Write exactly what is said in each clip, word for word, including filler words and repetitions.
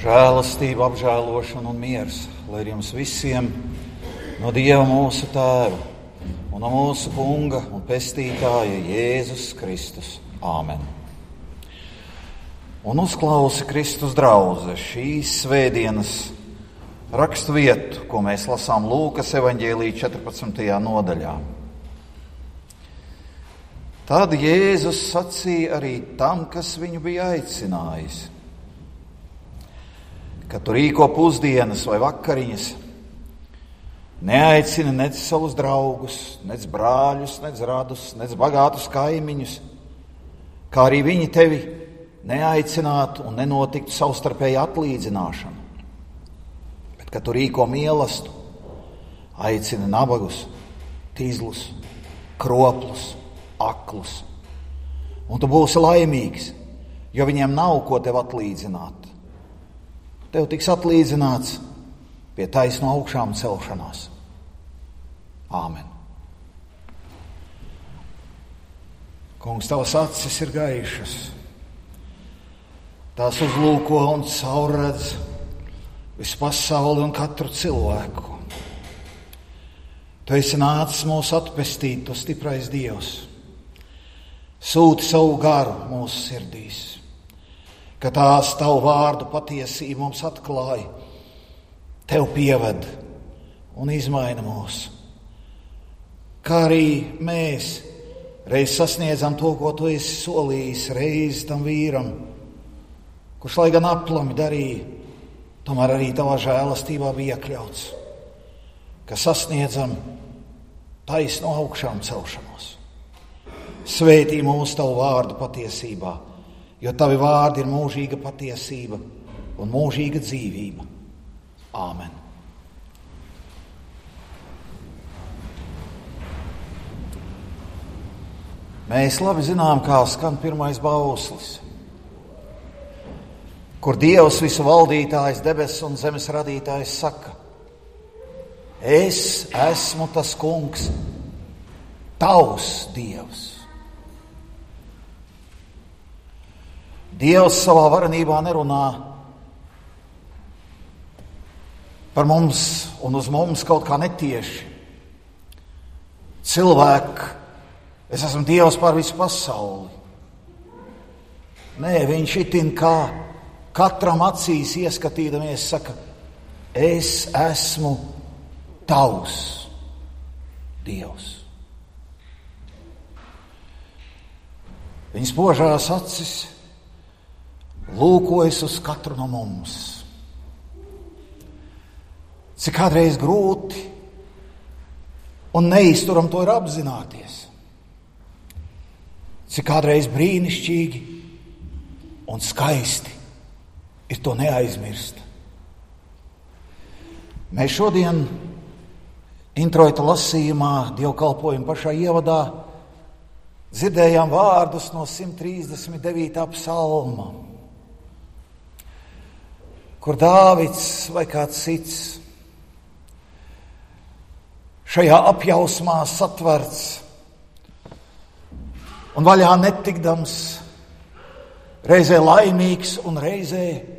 Žēlastība, apžēlošana un miers, lai ir jums visiem no Dieva mūsu Tēva un no mūsu Kunga un Pestītāja Jēzus Kristus. Āmen. Un uzklausi Kristus draudze šīs svētdienas rakstu vietu, ko mēs lasām Lūkas evaņģēlija četrpadsmitajā nodaļā. Tad Jēzus sacīja arī tam, kas viņu bija aicinājis, ka tu rīko pusdienas vai vakariņas, neaicini nec savus draugus, nec brāļus, nec radus, nec bagātus kaimiņus, kā arī viņi tevi neaicinātu un nenotiktu savstarpēja atlīdzināšana. Bet, ka tu rīko mielastu, aicini nabagus, tīzlus, kroplus, aklus. Un tu būsi laimīgs, jo viņiem nav ko tev atlīdzināt. Tev tiks atlīdzināts pie taisno augšām celšanās. Āmen. Kungs, tavas acis ir gaišas. Tās uzlūko un caurredz visu pasauli un katru cilvēku. Tu esi nācis mūs atpestīt, tu stiprais Dievs. Sūti savu garu mūsu sirdīs, ka tās tavu vārdu patiesību mums atklāja, tev pieved un izmaina mūs. Kā arī mēs reiz sasniedzam to, ko tu esi solījis reiz tam vīram, kurš, lai gan aplami darīja, tomēr arī tavā žēlastībā bija iekļauts, ka sasniedzam taisno augšām celšanos. Svētī mūsu tavu vārdu patiesībā, jo tavi vārdi ir mūžīga patiesība un mūžīga dzīvība. Āmen. Mēs labi zinām, kā skan pirmais bauslis, kur Dievs visu valdītājs, debesu un zemes radītājs saka: Es esmu tas kungs, tavs Dievs. Dievs savā varenībā nerunā par mums un uz mums kaut kā netieši. Cilvēki, es esmu Dievs pār visu pasauli. Nē, viņš itin kā katram acīs ieskatīdamies saka: Es esmu tavs Dievs. Viņa spožās acis lūkojas uz katru no mums. Cik kādreiz grūti un neizturam to ir apzināties. Cik kādreiz brīnišķīgi un skaisti ir to neaizmirst. Mēs šodien introita lasījumā dievkalpojuma pašā ievadā dzirdējām vārdus no simt trīsdesmit devītā psalma, kur Dāvids vai kāds cits šajā apjausmā satverts un vaļā netikdams, reizē laimīgs un reizē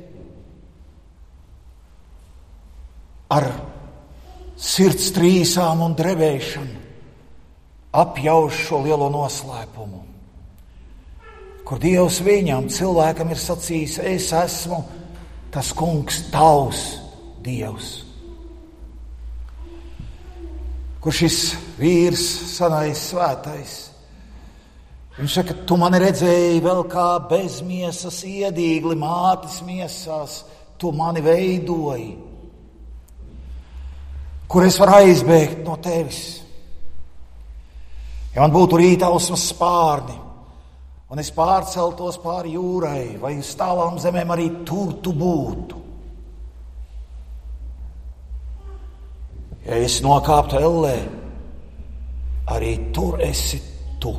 ar sirds trīsām un drevēšanu apjauš šo lielo noslēpumu, kur Dievs viņam, cilvēkam, ir sacījis: Es esmu tas kungs, tavs Dievs. Kur šis vīrs, sanais svētais, viņš saka: Tu mani redzēji vēl kā bezmiesas iedīgli mātes miesās, tu mani veidoji. Kur es varu aizbēgt no tevis? Ja man būtu rītausmas spārni, un es pārceltos pāri jūrai, vai uz tālām zemēm, arī tur tu būtu. Ja es nokāptu ellē, arī tur esi tu.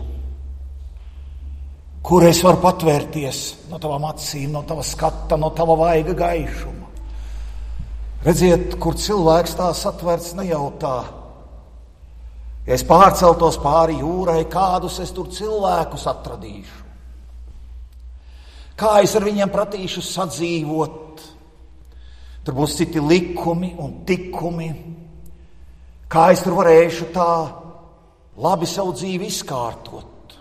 Kur es varu patvērties no tavām acīm, no tava skata, no tava vaiga gaišuma? Redziet, kur cilvēks tā satverts nejautā. Ja es pārceltos pāri jūrai, kādus es tur cilvēkus atradīšu? Kā es ar viņiem pratīšu sadzīvot? tur būs citi likumi un tikumi. Kā es tur varēšu tā labi savu dzīvi izkārtot?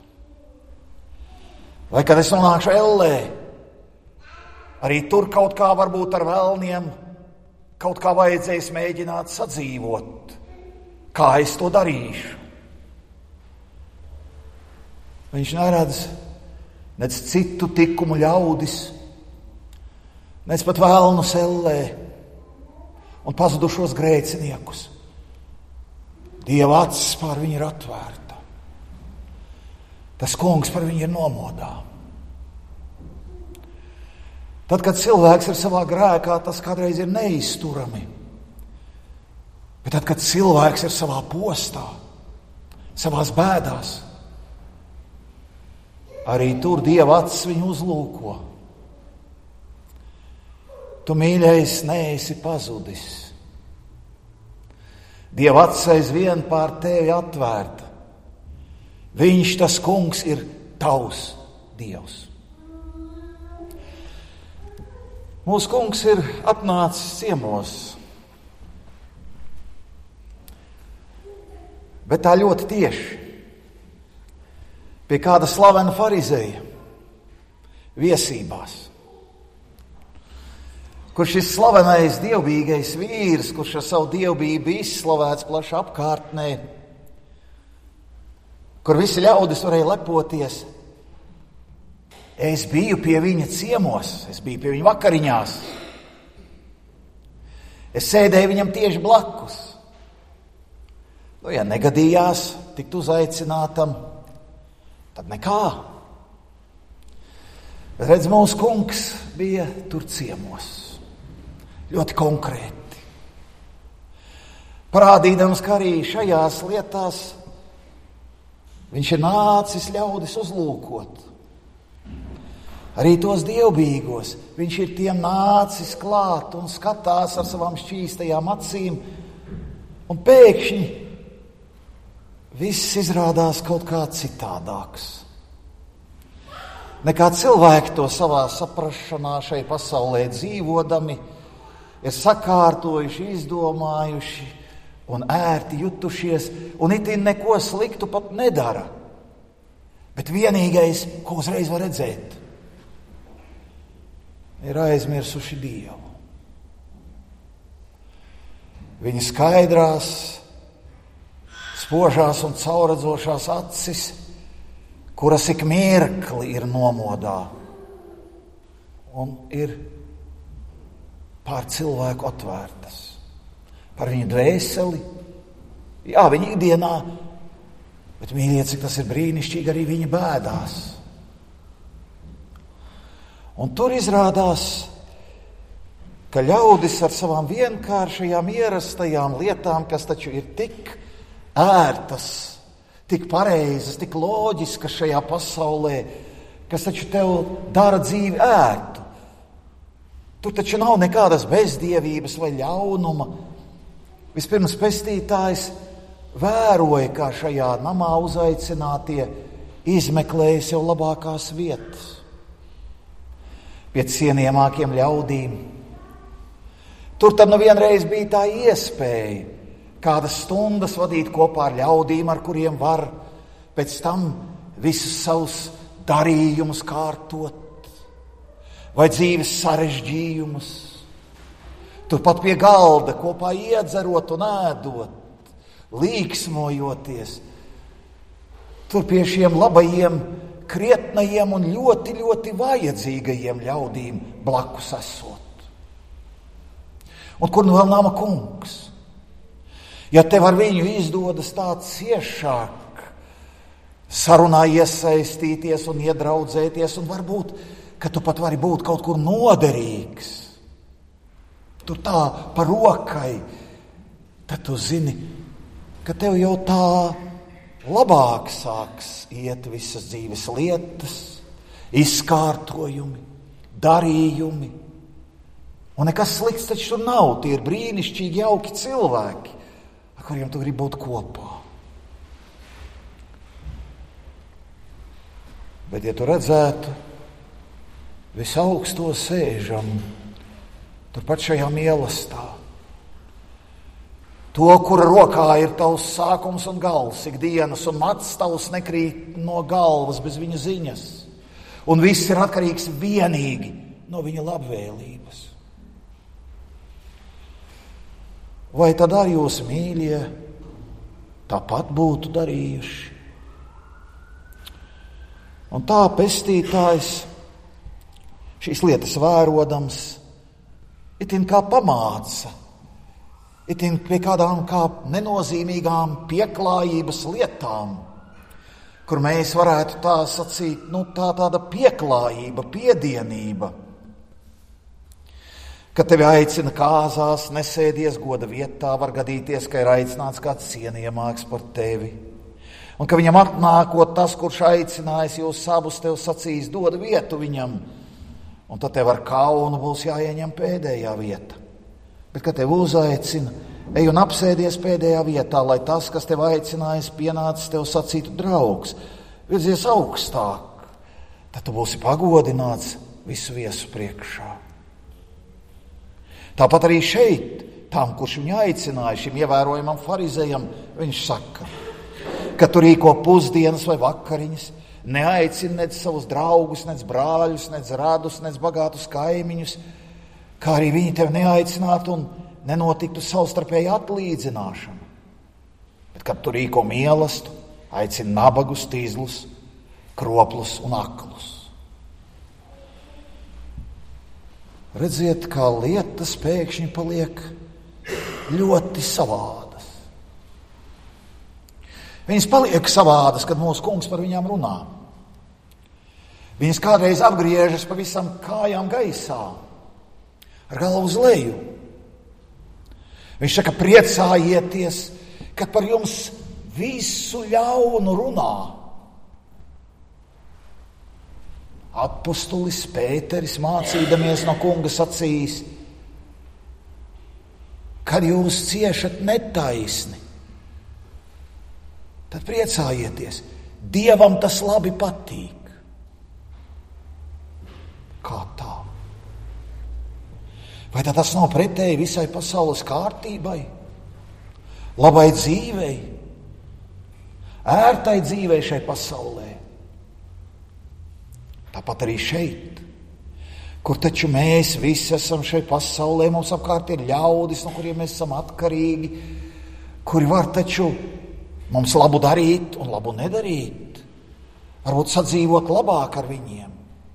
Vai kad es nonākšu ellē, arī tur kaut kā varbūt ar velniem kaut kā vajadzēs mēģināt sadzīvot. Kā es to darīšu? Viņš neredz nec citu tikumu ļaudis, nec pat velnu ellē un pazudušos grēciniekus. Dieva acis pār viņu ir atvērta. Tas kungs par viņu ir nomodā. Tad, kad cilvēks ir savā grēkā, tas kādreiz ir neizturami. Bet tad, kad cilvēks ir savā postā, savās bēdās, arī tur Dieva acis viņu uzlūko. Tu, mīļais, neesi pazudis. Dieva acis aizvien pār tevi atvērta. Viņš, tas kungs, ir tavs Dievs. Mūsu kungs ir atnācis ciemos, bet tā ļoti tieši pie kāda slavena farizeja viesībās, kur šis slavenais dievbijīgais vīrs, kurš ar savu dievbijību izslavēts plašā apkārtnē, kur visi ļaudis varēja lepoties. Es biju pie viņa ciemos, es biju pie viņa vakariņās. Es sēdēju viņam tieši blakus. Nu, ja negadījās tikt uzaicinātam, tad nekā. Bet redz, mūsu kungs bija tur ciemos. Ļoti konkrēti. Parādīdams, ka arī šajās lietās viņš ir nācis ļaudis uzlūkot. Arī tos dievbijīgos viņš ir tiem nācis klāt un skatās ar savām šķīstajām acīm. Un pēkšņi viss izrādās kaut kā citādāks. Nekā cilvēki to savā saprašanā šai pasaulē dzīvodami ir sakārtojuši, izdomājuši un ērti jutušies, un itin neko sliktu pat nedara. Bet vienīgais, ko uzreiz var redzēt, ir aizmirsuši Dievu. Viņa skaidrās, spožās un cauredzošās acis, kuras ik mirkli ir nomodā un ir pār cilvēku atvērtas. Par viņu dvēseli, jā, viņa ikdienā, bet mīļie, cik tas ir brīnišķīgi arī viņa bēdās. Un tur izrādās, ka ļaudis ar savām vienkāršajām ierastajām lietām, kas taču ir tik ērtas, tik pareizas, tik loģiskas šajā pasaulē, kas taču tev dara dzīvi ērtu. Tur taču nav nekādas bezdievības vai ļaunuma. Vispirms pestītājs vēroja, kā šajā namā uzaicinātie izmeklējas jau labākās vietas pie cienījamākiem ļaudīm. Tur tad nu vienreiz bija tā iespēja kādas stundas vadīt kopā ar ļaudīm, ar kuriem var pēc tam visus savus darījumus kārtot vai dzīves sarežģījumus. Turpat pie galda kopā iedzerot un ēdot, līksmojoties. Tur pie šiem labajiem, krietnajiem un ļoti, ļoti vajadzīgajiem ļaudīm blakus esot. Un kur nu vēl nama kungs? Ja tev ar viņu izdodas tā ciešāk sarunā iesaistīties un iedraudzēties, un varbūt, ka tu pat vari būt kaut kur noderīgs, tur tā pa rokai, tad tu zini, ka tev jau tā labāk sāks iet visas dzīves lietas, izkārtojumi, darījumi. Un nekas slikts taču tur nav, tie ir brīnišķīgi, jauki cilvēki, ar kuriem tu gribi būt kopā. Bet, ja tu redzētu visaugsto sēžam, turpat šajā mīlestībā. To, kura rokā ir tavs sākums un gals ikdienas, un mats tavs nekrīt no galvas bez viņa ziņas. Un viss ir atkarīgs vienīgi no viņa labvēlības. Vai tad arī jūs, mīļie, tāpat būtu darījuši? Un tā pestītājs šīs lietas vērodams itin kā pamāca, itin pie kādām kā nenozīmīgām pieklājības lietām, kur mēs varētu tā sacīt, nu tā tāda pieklājība, piedienība, kad tevi aicina kāzās, nesēdies goda vietā, var gadīties, ka ir aicināts kāds cienījamāks par tevi. Un ka viņam atnākot tas, kurš aicinājis jūs abus, tev sacīs, dod vietu viņam, un tad tev ar kaunu būs jāieņem pēdējā vieta. Bet, kad tev uzaicina, ej un apsēdies pēdējā vietā, lai tas, kas tev aicinājis, pienācis tev sacītu draugs, virzies augstāk, tad tu būsi pagodināts visu viesu priekšā. Tāpat arī šeit, tam, kurš viņu aicināja, šim ievērojamam farizejam, viņš saka, ka tu rīko pusdienas vai vakariņas, neaicini nec savus draugus, nec brāļus, nec radus, nec bagātus kaimiņus, kā arī viņi tevi neaicinātu un nenotiktu savstarpēja atlīdzināšana. Bet, kad tu rīko mīlestību, aicini nabagus, tīzlus, kroplus un aklus. Redziet, kā lietas pēkšņi paliek ļoti savādas. Viņas paliek savādas, kad mūsu kungs par viņām runā. Viņas kādreiz apgriežas pavisam kājām gaisā, ar galvu uz leju. Viņš saka, priecājieties, kad par jums visu ļaunu runā. Apostolis Pēteris, mācīdamies no kunga, sacīs, kad jūs ciešat netaisni, tad priecājieties, Dievam tas labi patīk. Kā tā? Vai tā tas nav pretēji visai pasaules kārtībai, labai dzīvei, ērtai dzīvei šai pasaulē? Tāpat arī šeit, kur taču mēs visi esam šai pasaulē, mums apkārt ir ļaudis, no kuriem mēs esam atkarīgi, kuri var taču mums labu darīt un labu nedarīt, varbūt sadzīvot labāk ar viņiem.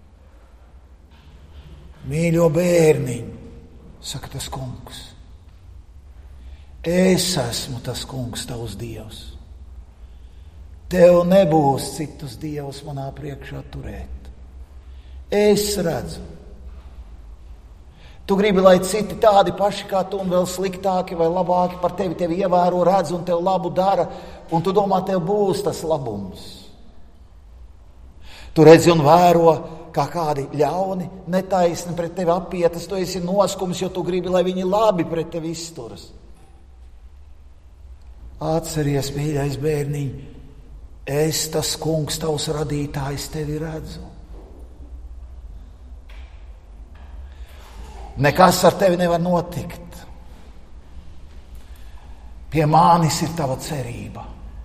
Mīļo bērniņu, saka tas kungs, es esmu tas kungs, tavs Dievs. Tev nebūs citus dievus manā priekšā turēt. Es redzu. Tu gribi, lai citi tādi paši kā tu un vēl sliktāki vai labāki par tevi tevi ievēro, redz un tev labu dara, un tu domā, tev būs tas labums. Tu redzi un vēro, kā kādi ļauni, netaisni pret tevi apietas, tu esi noskums, jo tu gribi, lai viņi labi pret tevi izturas. Atceries, mīļais bērniņ, es, tas kungs, tavs radītājs, tevi redzu. Nekas ar tevi nevar notikt. Pie manis ir tava cerība.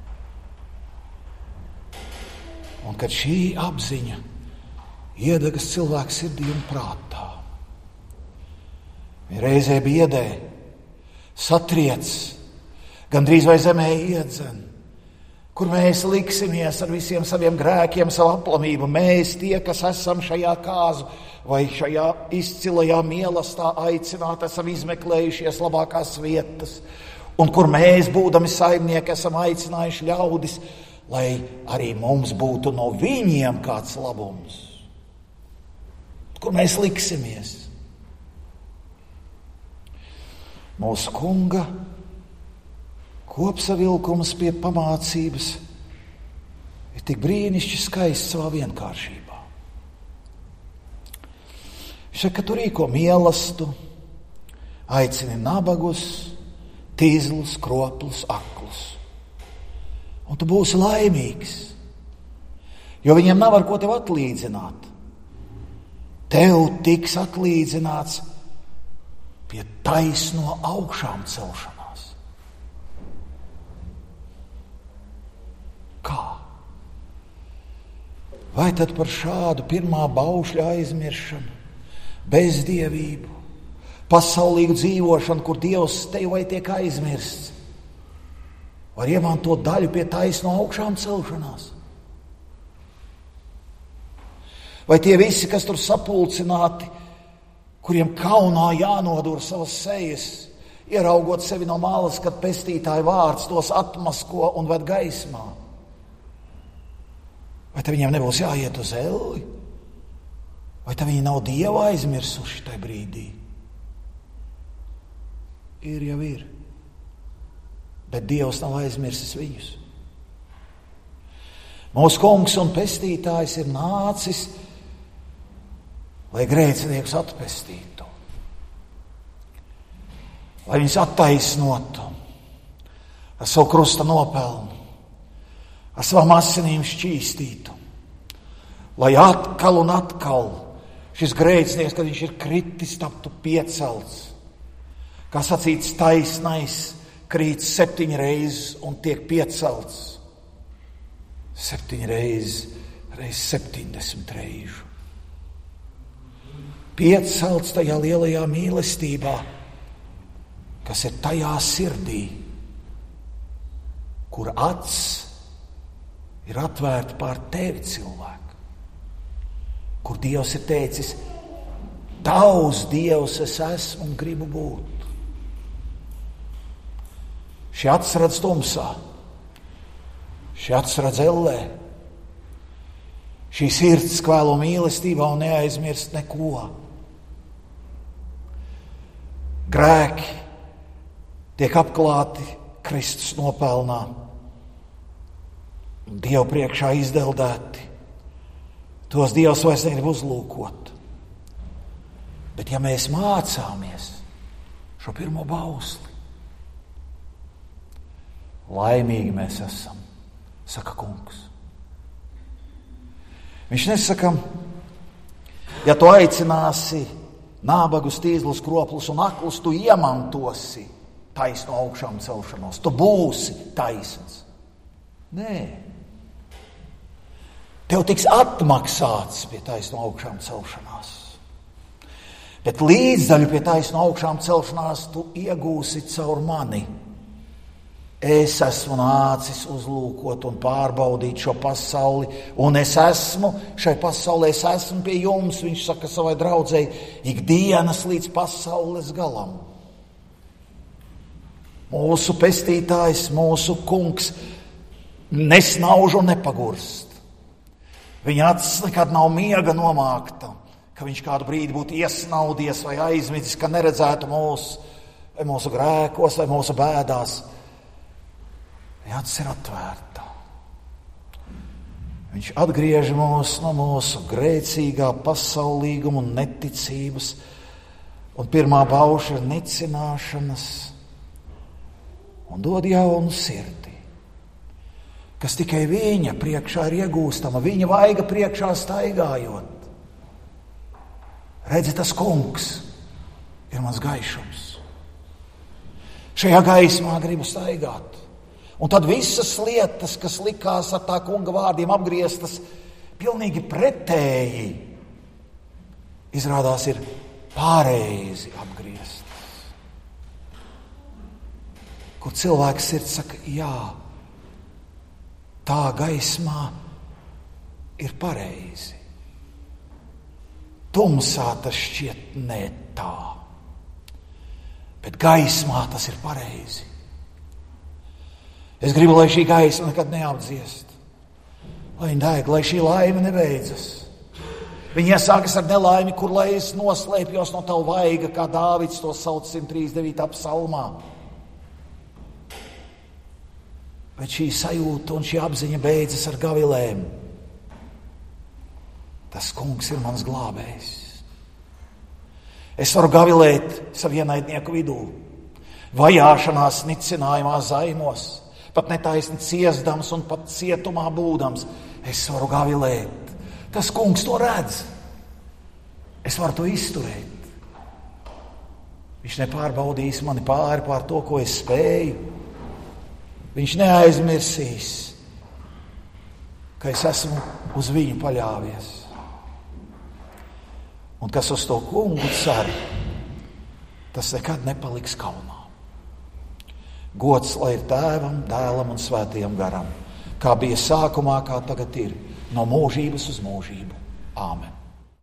Un kad šī apziņa iedegas cilvēka sirdī un prātā, viņa reizē biedē, satriec, gandrīz vai zemē iedzen, kur mēs liksimies ar visiem saviem grēkiem, savu aplamību. Mēs tie, kas esam šajā kāzu vai šajā izcilajā mīlestībā aicināti, esam izmeklējušies labākās vietas, un kur mēs, būdami saimnieki, esam aicinājuši ļaudis, lai arī mums būtu no viņiem kāds labums. Kur mēs liksimies? Mūsu kunga kopsavilkums pie pamācības ir tik brīnišķīgi skaists savā vienkāršībā. Viņš saka, ka tu rīko mīlestību, aicini nabagus, tīzlus, kroplus, aklus. Un tu būsi laimīgs, jo viņiem nav ar ko tev atlīdzināt. Tev tiks atlīdzināts pie taisno augšām celšanās. Kā? Vai tad par šādu pirmā baušļa aizmiršanu, bezdievību, pasaulīgu dzīvošanu, kur Dievs te vai tiek aizmirsts, var iemantot daļu pie taisno augšām celšanās? Vai tie visi, kas tur sapulcināti, kuriem kaunā jānodur savas sejas, ieraugot sevi no malas, kad pestītāja vārds tos atmasko un ved gaismā? Vai te viņiem nebūs jāiet uz elli? Vai te viņi nav Dievu aizmirsuši tajā brīdī? Ir jau ir. Bet Dievs nav aizmirsis viņus. Mūsu kungs un pestītājs ir nācis, lai grēciniekus atpestītu, lai viņus attaisnotu ar savu krusta nopelnu, ar savām asinīm šķīstītu, lai atkal un atkal šis grēcinieks, kad viņš ir kritis, taptu piecelts. Kā sacīts, taisnais krīt septiņi reizes un tiek piecelts. Septiņi reizes, reiz septiņdesmit reižu. Piecelts tajā lielajā mīlestībā, kas ir tajā sirdī, kur acs ir atvērta pār tevi, cilvēku, kur Dievs ir teicis, tavs Dievs es esmu un gribu būt. Šie acs redz tumsā, šie acs redz ellē, šī sirds kvēlo mīlestībā un neaizmirst neko. Grēki tiek apklāti Kristus nopelnā un Dievu priekšā izdeldēti. Tos Dievs vairs negrib uzlūkot. Bet ja mēs mācāmies šo pirmo bausli, laimīgi mēs esam, saka kungs. Viņš nesaka, ja tu aicināsi nābagus, tīzlus, kroplus un aklus, tu iemantosi taisno augšām celšanos. Tu būsi taisns. Nē. Tev tiks atmaksāts pie taisno augšām celšanās. Bet līdzdaļu pie taisno augšām celšanās tu iegūsi caur mani. Es esmu nācis uzlūkot un pārbaudīt šo pasauli, un es esmu šai pasaulē, es esmu pie jums, viņš saka savai draudzei, ikdienas līdz pasaules galam. Mūsu pestītājs, mūsu kungs nesnauž un nepagurst. Viņa acis nekad nav miega nomākta, ka viņš kādu brīdi būtu iesnaudies vai aizmidzis, ka neredzētu mūsu, vai mūsu grēkos, vai mūsu bēdās. Viņa acis ir atvērta. Viņš atgriež mūs no mūsu grēcīgā pasaulīguma un neticības, un pirmā bauša ir nicināšanas, un dod jaunu sirdi, kas tikai viņa priekšā ir iegūstama, viņa vaiga priekšā staigājot. Redzi, tas kungs ir mans gaišums. Šajā gaismā gribu staigāt. Un tad visas lietas, kas likās ar tā kunga vārdiem apgrieztas, pilnīgi pretēji, izrādās ir pareizi apgrieztas. Kur cilvēks sirds saka, jā, tā gaismā ir pareizi. Tumsā tas šķiet ne tā, bet gaismā tas ir pareizi. Es gribu, lai šī gaisma nekad neapdziest, lai viņa deg, lai šī laime nebeidzas. Viņa iesākas ar nelaimi, kur lai es noslēpjos no tavu vaiga, kā Dāvids to sauc simt trīsdesmit devītā psalmā. Bet šī sajūta un šī apziņa beidzas ar gavilēm. Tas kungs ir mans glābējs. Es varu gavilēt savu ienaidnieku vidū, vajāšanās, nicinājumā, zaimos, pat netaisni ciesdams un pat cietumā būdams. Es varu gavilēt. Tas kungs to redz. Es varu to izturēt. Viņš nepārbaudīs mani pāri pār to, ko es spēju. Viņš neaizmirsīs, ka es esmu uz viņu paļāvies. Un kas uz to kungu cer, tas nekad nepaliks kaunā. Gods lai ir Tēvam, Dēlam un Svētajam garam, kā bija sākumā, kā tagad ir, no mūžības uz mūžību. Āmen.